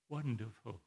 wonderful.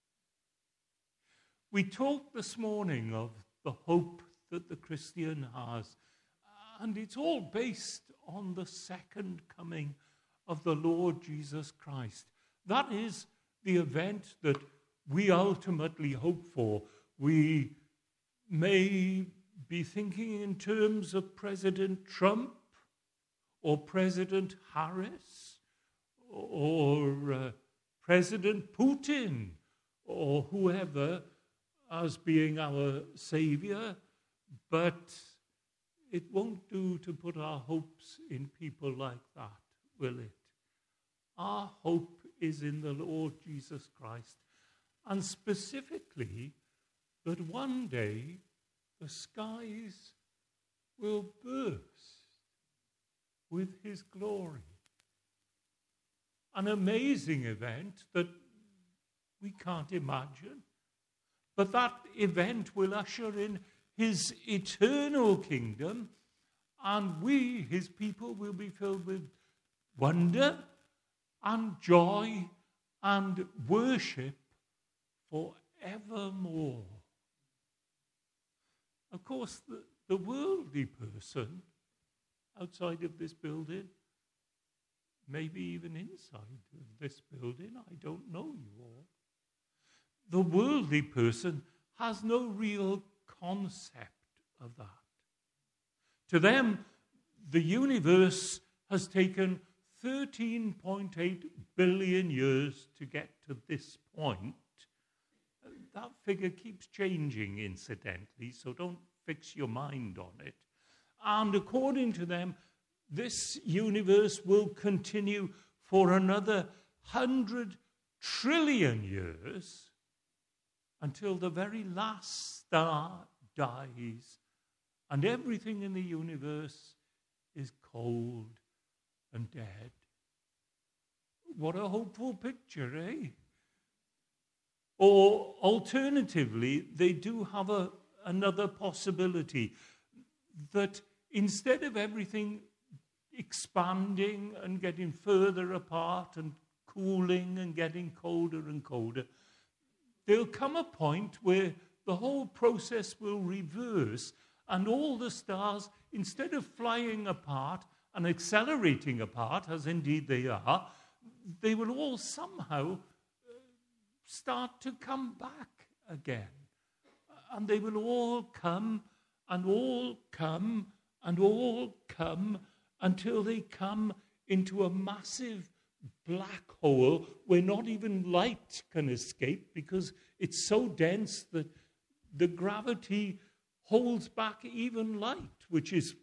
We talked this morning of the hope that the Christian has, and it's all based on the second coming of the Lord Jesus Christ. That is the event that we ultimately hope for. We may be thinking in terms of President Trump or President Harris or President Putin or whoever as being our Savior, but it won't do to put our hopes in people like that, will it? Our hope is in the Lord Jesus Christ, and specifically that one day the skies will burst with his glory. An amazing event that we can't imagine, but that event will usher in his eternal kingdom, and we, his people, will be filled with wonder and joy and worship forevermore. Of course, the worldly person outside of this building, maybe even inside of this building, I don't know you all. The worldly person has no real concept of that. To them, the universe has taken 13.8 billion years to get to this point. That figure keeps changing, incidentally, so don't fix your mind on it. And according to them, this universe will continue for another 100 trillion years until the very last star dies and everything in the universe is cold and dead. What a hopeful picture, eh? Or alternatively, they do have another possibility, that instead of everything expanding and getting further apart and cooling and getting colder and colder, there'll come a point where the whole process will reverse, and all the stars, instead of flying apart and accelerating apart, as indeed they are, they will all somehow start to come back again. And they will all come and all come and all come until they come into a massive black hole where not even light can escape because it's so dense that the gravity holds back even light, which is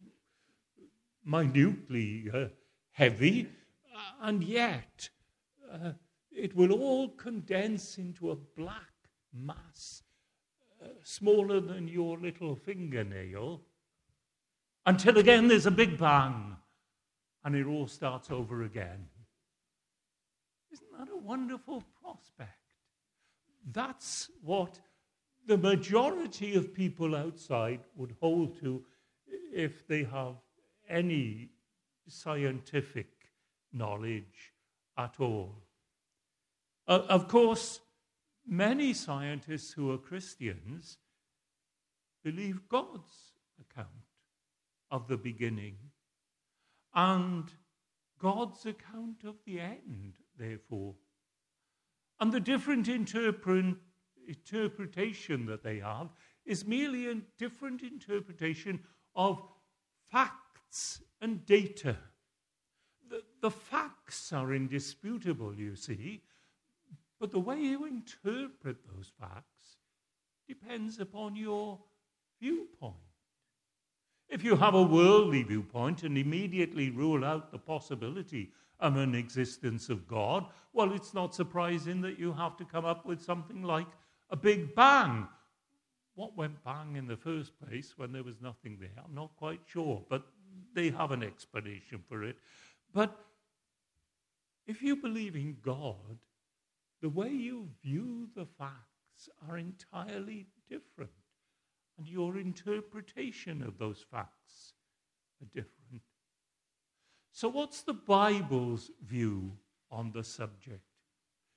minutely heavy, and yet it will all condense into a black mass smaller than your little fingernail, until again there's a big bang and it all starts over again. Isn't that a wonderful prospect? That's what the majority of people outside would hold to if they have any scientific knowledge at all. Of course, many scientists who are Christians believe God's account of the beginning and God's account of the end, therefore. And the different interpretation that they have is merely a different interpretation of facts and data. The facts are indisputable, you see, but the way you interpret those facts depends upon your viewpoint. If you have a worldly viewpoint and immediately rule out the possibility of an existence of God, well, it's not surprising that you have to come up with something like a big bang. What went bang in the first place when there was nothing there? I'm not quite sure, but they have an explanation for it. But if you believe in God, the way you view the facts are entirely different, and your interpretation of those facts are different. So what's the Bible's view on the subject?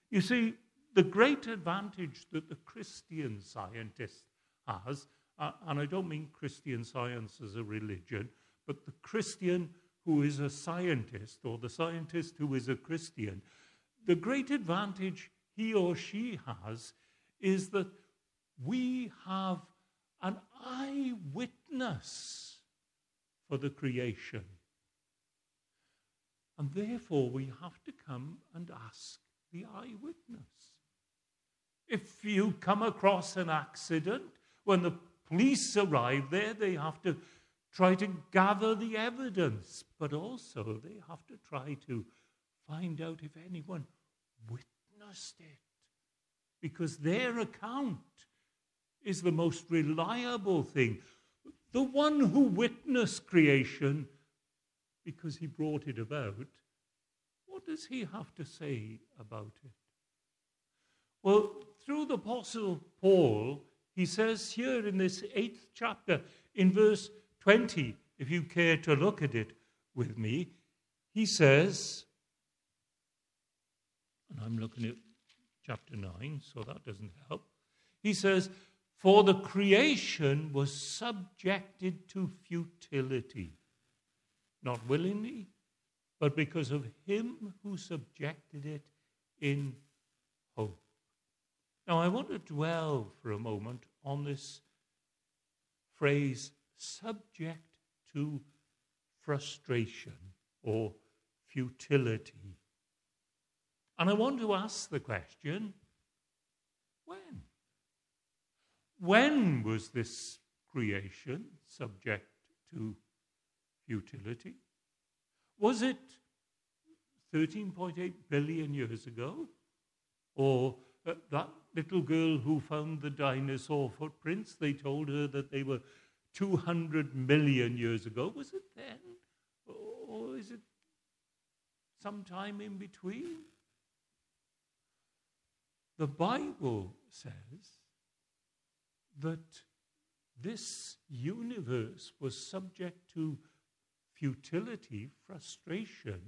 You see, the great advantage that the Christian scientist has, and I don't mean Christian Science as a religion, but the Christian who is a scientist, or the scientist who is a Christian, the great advantage he or she has is that we have an eyewitness for the creation. And therefore, we have to come and ask the eyewitness. If you come across an accident, when the police arrive there, they have to try to gather the evidence, but also they have to try to find out if anyone witnessed it, because their account is the most reliable thing. The one who witnessed creation, because he brought it about, what does he have to say about it? Well, through the Apostle Paul, he says here in this 8th chapter, in verse 20, if you care to look at it with me, he says, and I'm looking at chapter 9, so that doesn't help. He says, for the creation was subjected to futility, not willingly, but because of him who subjected it in hope. Now, I want to dwell for a moment on this phrase, subject to frustration or futility. And I want to ask the question, when? When was this creation subject to futility? Was it 13.8 billion years ago? Or that little girl who found the dinosaur footprints, they told her that they were 200 million years ago. Was it then? Or is it sometime in between? The Bible says that this universe was subject to futility, frustration,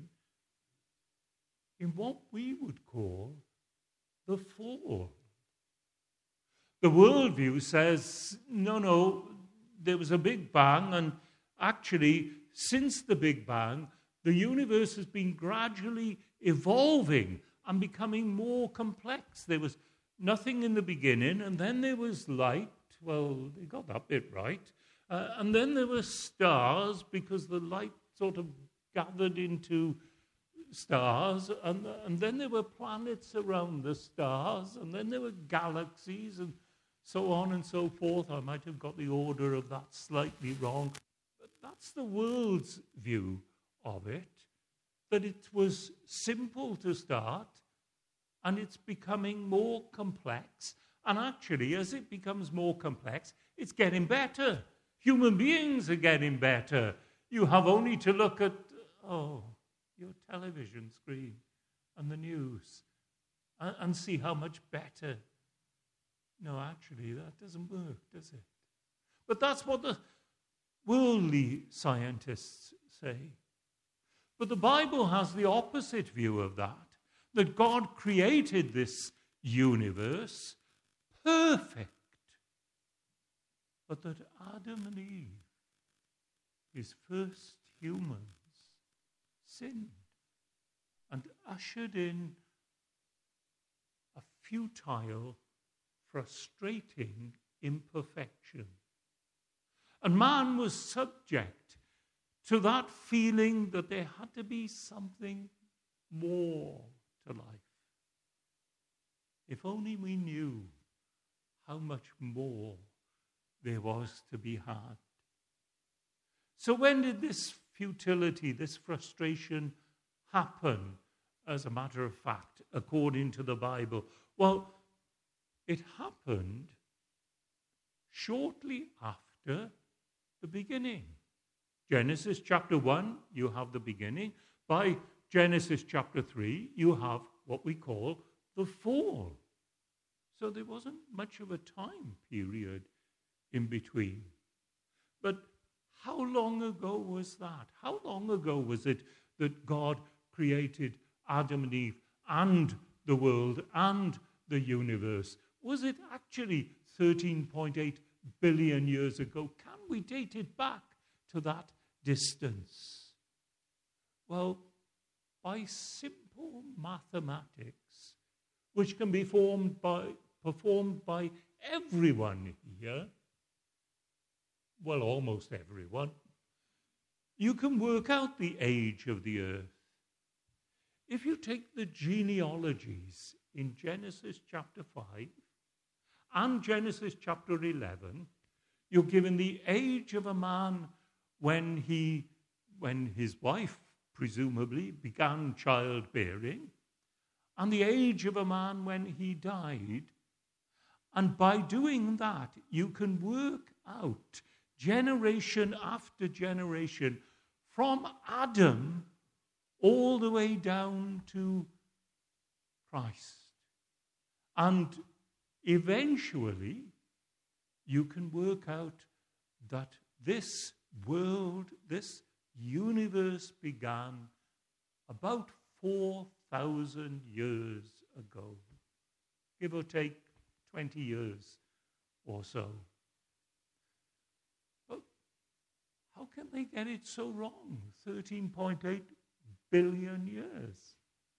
in what we would call the fall. The worldview says, no, there was a Big Bang, and actually, since the Big Bang, the universe has been gradually evolving and becoming more complex. There was nothing in the beginning, and then there was light. Well, they got that bit right. And then there were stars, because the light sort of gathered into stars, and then there were planets around the stars, and then there were galaxies, and so on and so forth. I might have got the order of that slightly wrong. But that's the world's view of it, that it was simple to start, and it's becoming more complex. And actually, as it becomes more complex, it's getting better. Human beings are getting better. You have only to look at, your television screen and the news and see how much better. No, actually, that doesn't work, does it? But that's what the worldly scientists say. But the Bible has the opposite view of that God created this universe perfect, but that Adam and Eve, his first humans, sinned and ushered in a futile, frustrating imperfection. And man was subject to that feeling that there had to be something more to life. If only we knew how much more there was to be had. So when did this futility, this frustration happen, as a matter of fact, according to the Bible? Well, it happened shortly after the beginning. Genesis chapter 1, you have the beginning. By Genesis chapter 3, you have what we call the fall. So there wasn't much of a time period in between. But how long ago was that? How long ago was it that God created Adam and Eve and the world and the universe? Was it actually 13.8 billion years ago? Can we date it back to that distance? Well, by simple mathematics, which can be performed by everyone here, well, almost everyone, you can work out the age of the earth. If you take the genealogies in Genesis chapter 5 and Genesis chapter 11, you're given the age of a man when his wife presumably began childbearing, and the age of a man when he died. And by doing that, you can work out generation after generation from Adam all the way down to Christ. And eventually, you can work out that this world, this universe began about 4,000 years ago, give or take 20 years or so. But how can they get it so wrong? 13.8 billion years.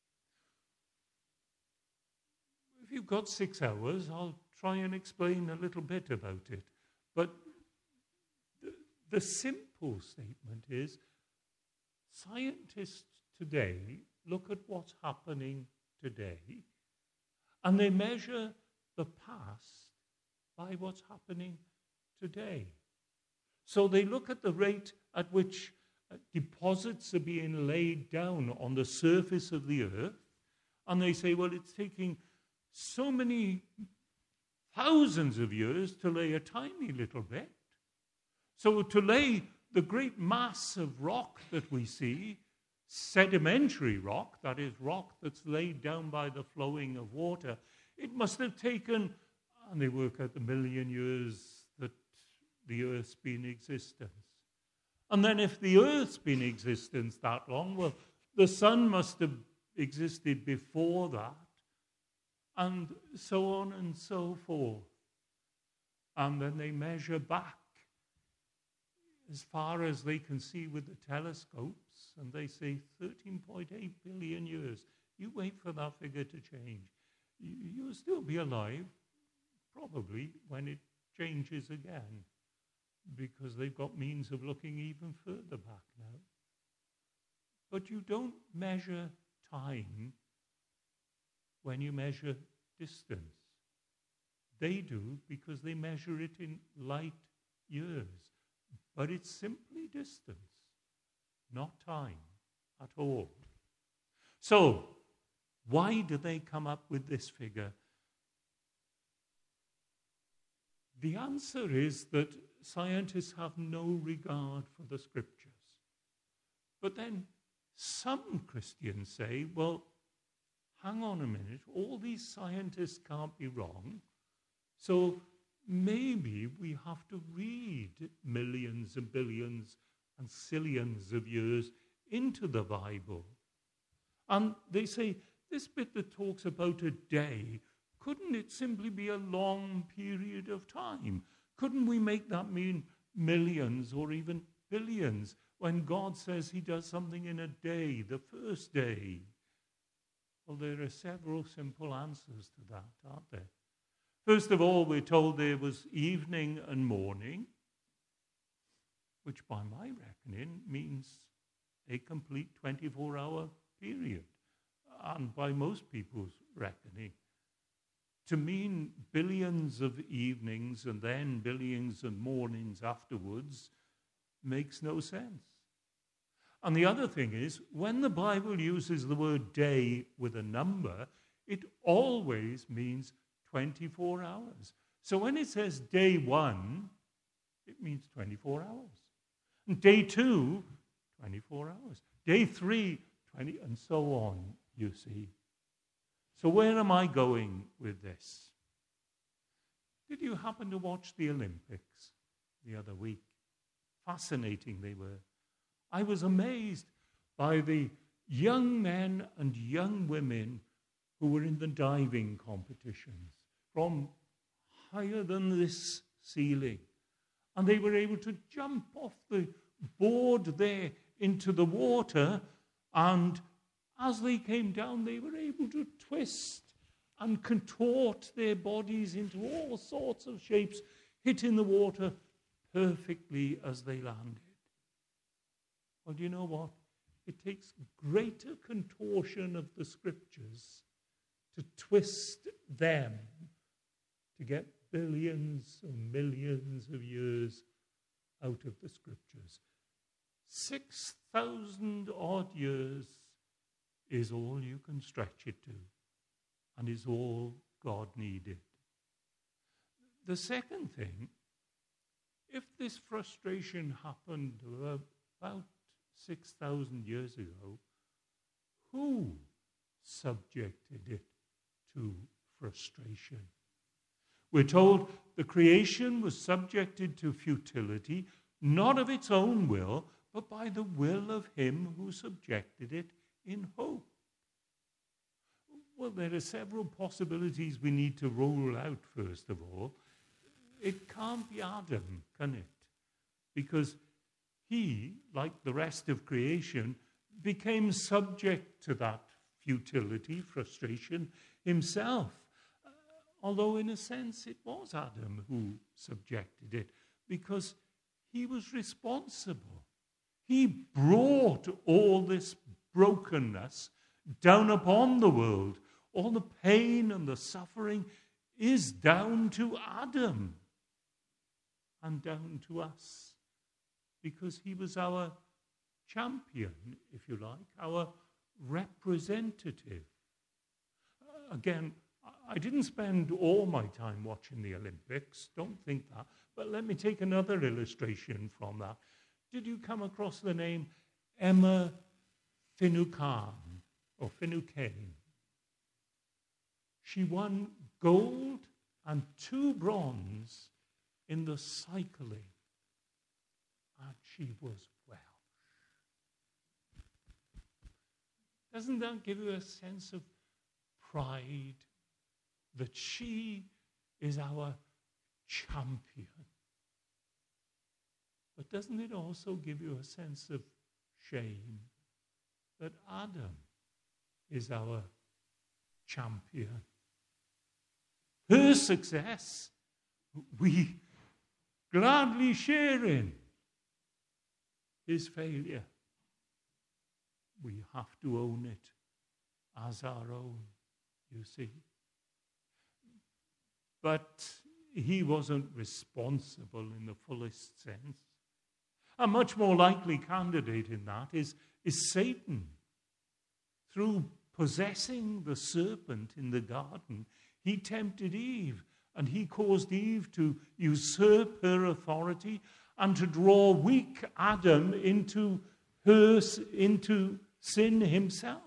If you've got 6 hours, I'll try and explain a little bit about it. But the simple statement is, scientists today look at what's happening today, and they measure the past by what's happening today. So they look at the rate at which deposits are being laid down on the surface of the earth, and they say, well, it's taking so many thousands of years to lay a tiny little bit. So to lay the great mass of rock that we see, sedimentary rock, that is rock that's laid down by the flowing of water, it must have taken, and they work out the million years that the Earth's been in existence. And then if the Earth's been in existence that long, well, the sun must have existed before that, and so on and so forth. And then they measure back as far as they can see with the telescopes, and they say 13.8 billion years. You wait for that figure to change. You'll still be alive, probably, when it changes again, because they've got means of looking even further back now. But you don't measure time when you measure distance. They do because they measure it in light years. But it's simply distance, not time at all. So, why do they come up with this figure? The answer is that scientists have no regard for the scriptures. But then some Christians say, well, hang on a minute, all these scientists can't be wrong, so maybe we have to read millions and billions and zillions of years into the Bible. And they say, this bit that talks about a day, couldn't it simply be a long period of time? Couldn't we make that mean millions or even billions when God says he does something in a day, the first day? Well, there are several simple answers to that, aren't there? First of all, we're told there was evening and morning, which by my reckoning means a complete 24-hour period. And by most people's reckoning, to mean billions of evenings and then billions of mornings afterwards makes no sense. And the other thing is, when the Bible uses the word day with a number, it always means 24 hours. So when it says day 1, it means 24 hours. And day 2, 24 hours. Day 3, 20, and so on, you see. So where am I going with this? Did you happen to watch the Olympics the other week? Fascinating they were. I was amazed by the young men and young women who were in the diving competitions from higher than this ceiling. And they were able to jump off the board there into the water, and as they came down, they were able to twist and contort their bodies into all sorts of shapes, hitting the water perfectly as they landed. Well, do you know what? It takes greater contortion of the scriptures to twist them to get billions or millions of years out of the scriptures. 6,000 odd years is all you can stretch it to, and is all God needed. The second thing, if this frustration happened about 6,000 years ago, who subjected it to frustration? We're told the creation was subjected to futility, not of its own will, but by the will of him who subjected it in hope. Well, there are several possibilities we need to roll out, first of all. It can't be Adam, can it? Because he, like the rest of creation, became subject to that futility, frustration himself. Although in a sense it was Adam who subjected it, because he was responsible. He brought all this brokenness down upon the world. All the pain and the suffering is down to Adam and down to us, because he was our champion, if you like, our representative. Again, I didn't spend all my time watching the Olympics, don't think that, but let me take another illustration from that. Did you come across the name Emma Finucane, or Finucane? She won gold and 2 bronze in the cycling, and she was Welsh. Doesn't that give you a sense of pride that she is our champion? But doesn't it also give you a sense of shame that Adam is our champion? Her success, we gladly share in. His failure, we have to own it as our own, you see. But he wasn't responsible in the fullest sense. A much more likely candidate in that is Satan. Through possessing the serpent in the garden, he tempted Eve, and he caused Eve to usurp her authority and to draw weak Adam into sin himself.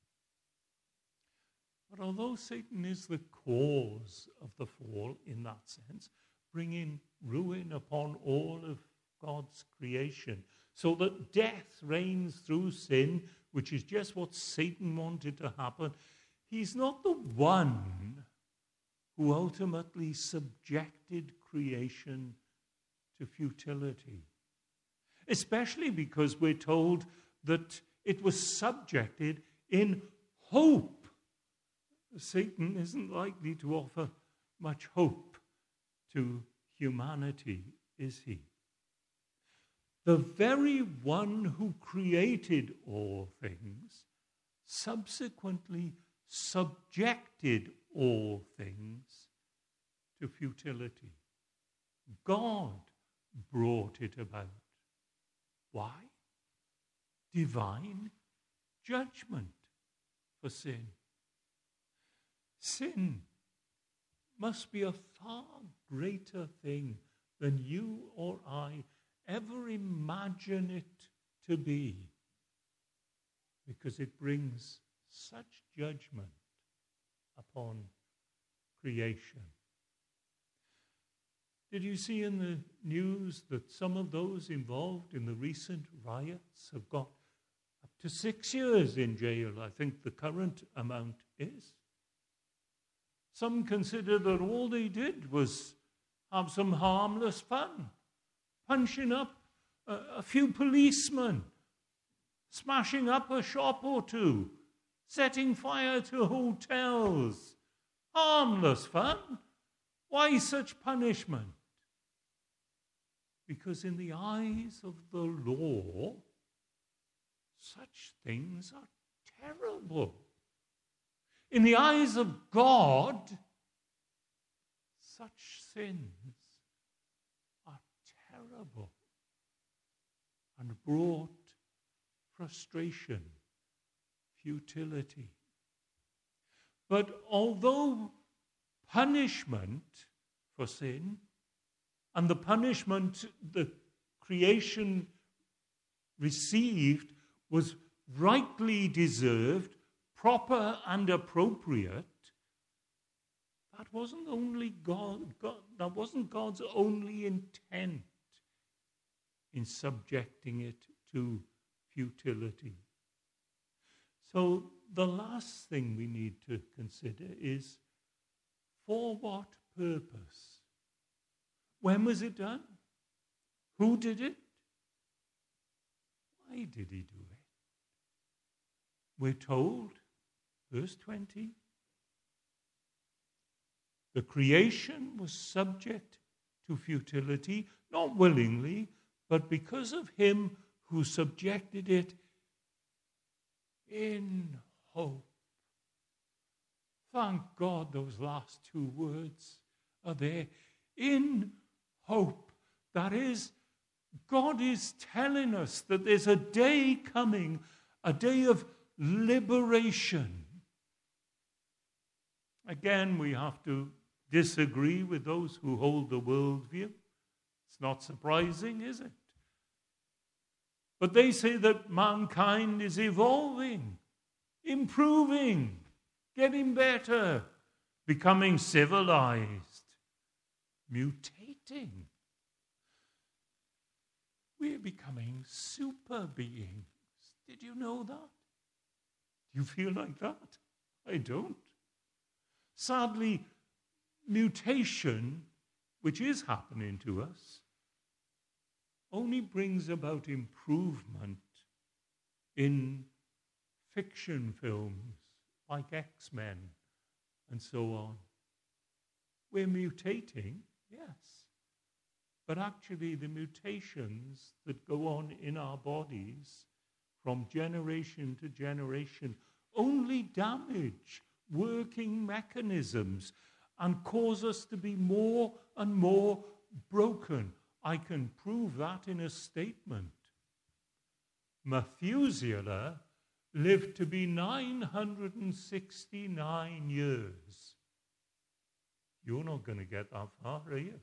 But although Satan is the cause of the fall in that sense, bringing ruin upon all of God's creation, so that death reigns through sin, which is just what Satan wanted to happen, he's not the one who ultimately subjected creation to futility. Especially because we're told that it was subjected in hope. Satan isn't likely to offer much hope to humanity, is he? The very one who created all things subsequently subjected all things to futility. God brought it about. Why? Divine judgment for sin. Sin must be a far greater thing than you or I ever imagine it to be, because it brings such judgment upon creation. Did you see in the news that some of those involved in the recent riots have got up to 6 years in jail? I think the current amount is. Some consider that all they did was have some harmless fun, punching up a few policemen, smashing up a shop or two, setting fire to hotels. Harmless fun. Why such punishment? Because in the eyes of the law, such things are terrible. In the eyes of God, such sins are terrible and brought frustration, futility. But although punishment for sin and the punishment the creation received was rightly deserved, proper and appropriate, that wasn't God's only intent in subjecting it to futility. So the last thing we need to consider is, for what purpose? When was it done? Who did it? Why did he do it? We're told, verse 20, the creation was subject to futility, not willingly, but because of him who subjected it in hope. Thank God those last two words are there. In hope. That is, God is telling us that there's a day coming, a day of liberation. Again, we have to disagree with those who hold the worldview. It's not surprising, is it? But they say that mankind is evolving, improving, getting better, becoming civilized, mutating. We're becoming super beings. Did you know that? Do you feel like that? I don't. Sadly, mutation, which is happening to us, only brings about improvement in fiction films like X-Men and so on. We're mutating, yes, but actually the mutations that go on in our bodies from generation to generation only damage working mechanisms and cause us to be more and more broken. I can prove that in a statement. Methuselah lived to be 969 years. You're not going to get that far, are you?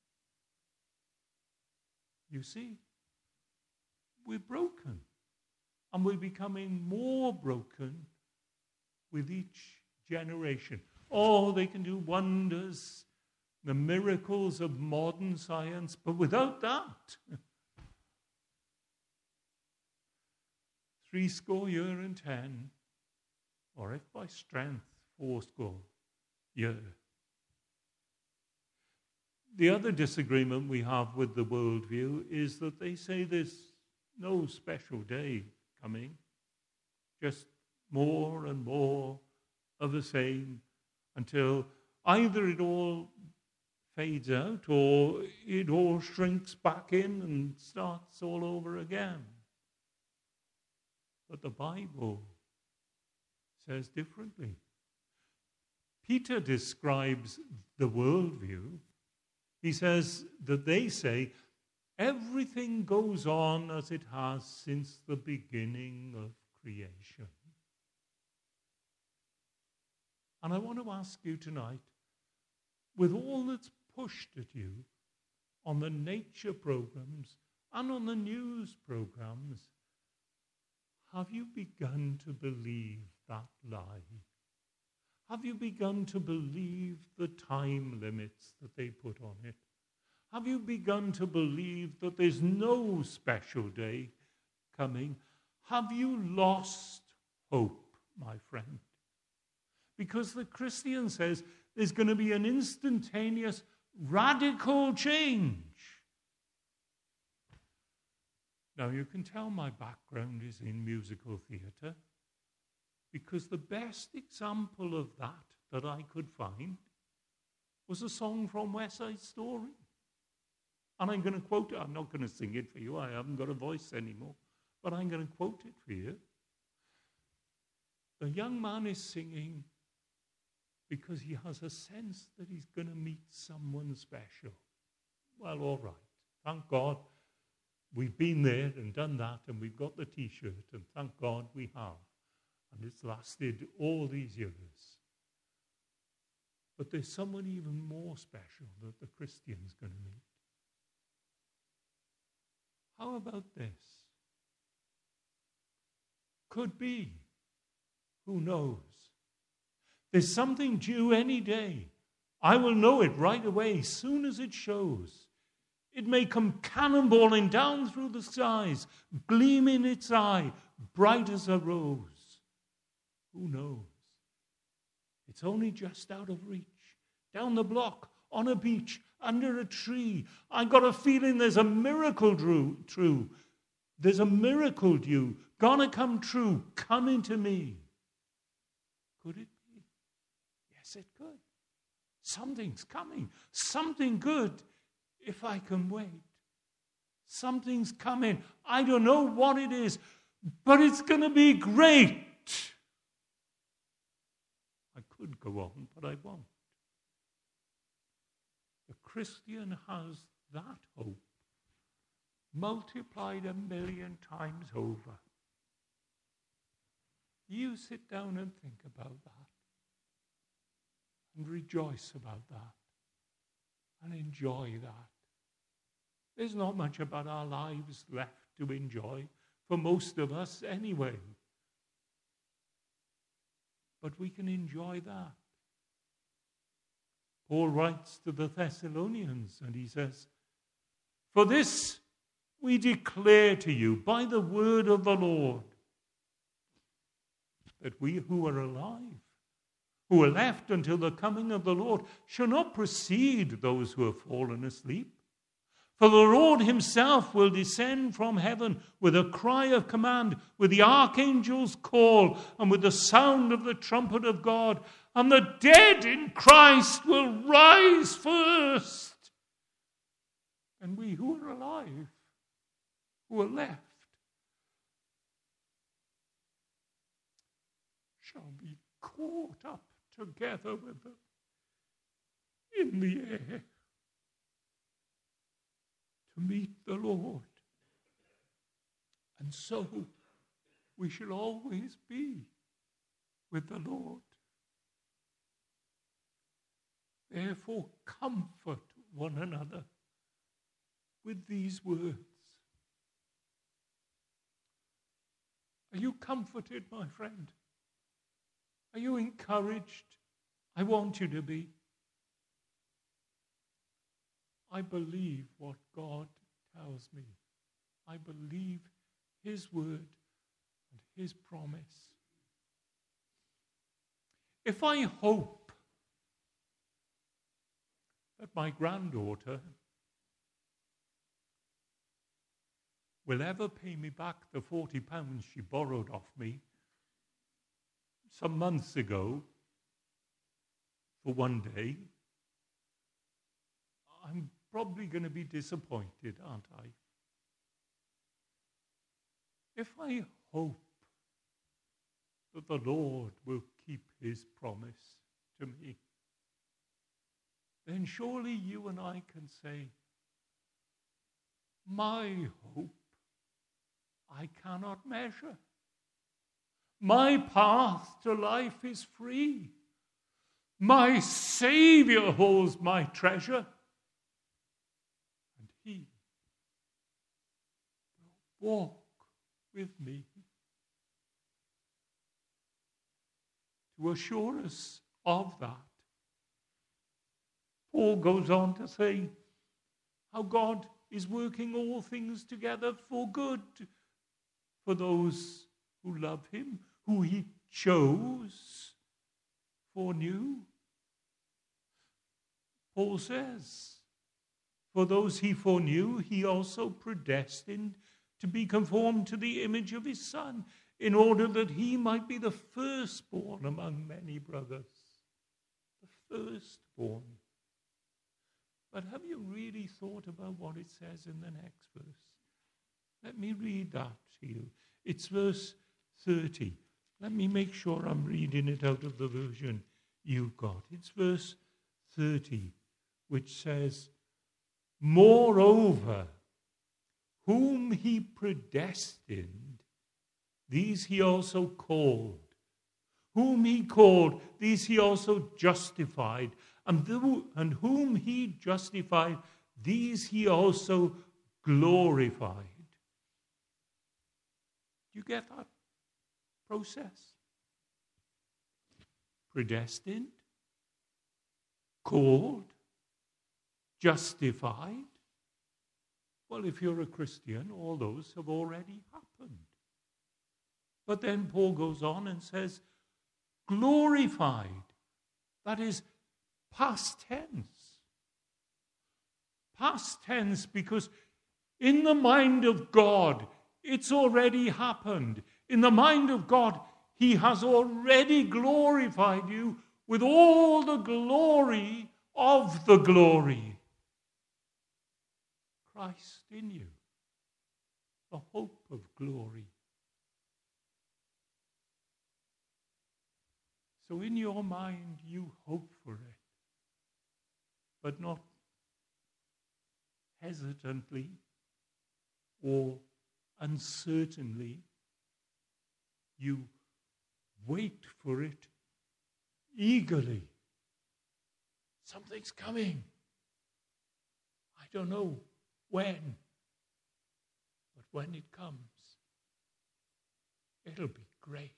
You see, we're broken. And we're becoming more broken with each generation. Oh, they can do wonders, the miracles of modern science, but without that, 70 years, or if by strength, 80 years. The other disagreement we have with the worldview is that they say there's no special day coming, just more and more of the same until either it all fades out or it all shrinks back in and starts all over again. But the Bible says differently. Peter describes the worldview. He says that they say everything goes on as it has since the beginning of creation. And I want to ask you tonight, with all that's pushed at you on the nature programs and on the news programs, have you begun to believe that lie? Have you begun to believe the time limits that they put on it? Have you begun to believe that there's no special day coming? Have you lost hope, my friend? Because the Christian says There's going to be an instantaneous, radical change. Now, you can tell my background is in musical theatre, because the best example of that I could find was a song from West Side Story. And I'm going to quote it. I'm not going to sing it for you. I haven't got a voice anymore. But I'm going to quote it for you. The young man is singing because he has a sense that he's going to meet someone special. Well, all right. Thank God we've been there and done that, and we've got the T-shirt, and thank God we have. And it's lasted all these years. But there's someone even more special that the Christian's going to meet. How about this? Could be. Who knows? There's something due any day. I will know it right away, soon as it shows. It may come cannonballing down through the skies, gleam in its eye, bright as a rose. Who knows? It's only just out of reach, down the block, on a beach, under a tree. I got a feeling there's a miracle true. There's a miracle due, gonna come true, coming to me. Could it be? Yes, it could. Something's coming. Something good, if I can wait. Something's coming. I don't know what it is, but it's going to be great. I could go on, but I won't. The Christian has that hope multiplied 1,000,000 times over. You sit down and think about that and rejoice about that and enjoy that. There's not much about our lives left to enjoy for most of us anyway. But we can enjoy that. Paul writes to the Thessalonians and he says, "For this we declare to you by the word of the Lord, that we who are alive, who are left until the coming of the Lord, shall not precede those who have fallen asleep. For the Lord himself will descend from heaven with a cry of command, with the archangel's call, and with the sound of the trumpet of God. And the dead in Christ will rise first. And we who are alive, who are left, shall be caught up together with them in the air to meet the Lord. And so we shall always be with the Lord. Therefore, comfort one another with these words." Are you comforted, my friend? Are you encouraged? I want you to be. I believe what God tells me. I believe his word and his promise. If I hope that my granddaughter will ever pay me back the £40 she borrowed off me some months ago for one day, I'm probably going to be disappointed, aren't I? If I hope that the Lord will keep his promise to me, then surely you and I can say, my hope I cannot measure. My path to life is free. My Savior holds my treasure. And he will walk with me to assure us of that. Paul goes on to say how God is working all things together for good for those who love him, who he chose, foreknew. Paul says, for those he foreknew, he also predestined to be conformed to the image of his Son, in order that he might be the firstborn among many brothers. The firstborn. But have you really thought about what it says in the next verse? Let me read that to you. It's verse 30. Let me make sure I'm reading it out of the version you've got. It's verse 30, which says, moreover, whom he predestined, these he also called. Whom he called, these he also justified. And whom he justified, these he also glorified. Do you get that process? Predestined, called, justified. Well, if you're a Christian, all those have already happened. But then Paul goes on and says, glorified. That is past tense. Past tense, because in the mind of God, it's already happened. In the mind of God, he has already glorified you with all the glory of the glory. Christ in you, the hope of glory. So in your mind, you hope for it, but not hesitantly or uncertainly. You wait for it eagerly. Something's coming. I don't know when, but when it comes, it'll be great.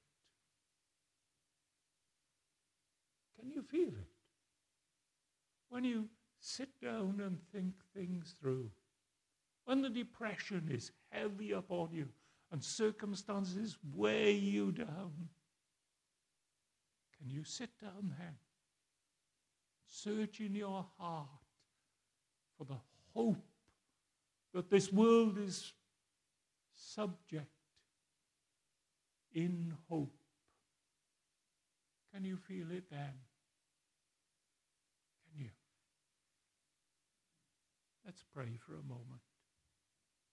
Can you feel it? When you sit down and think things through, when the depression is heavy upon you and circumstances weigh you down, can you sit down then, search in your heart for the hope that this world is subject in hope? Can you feel it then? Can you? Let's pray for a moment.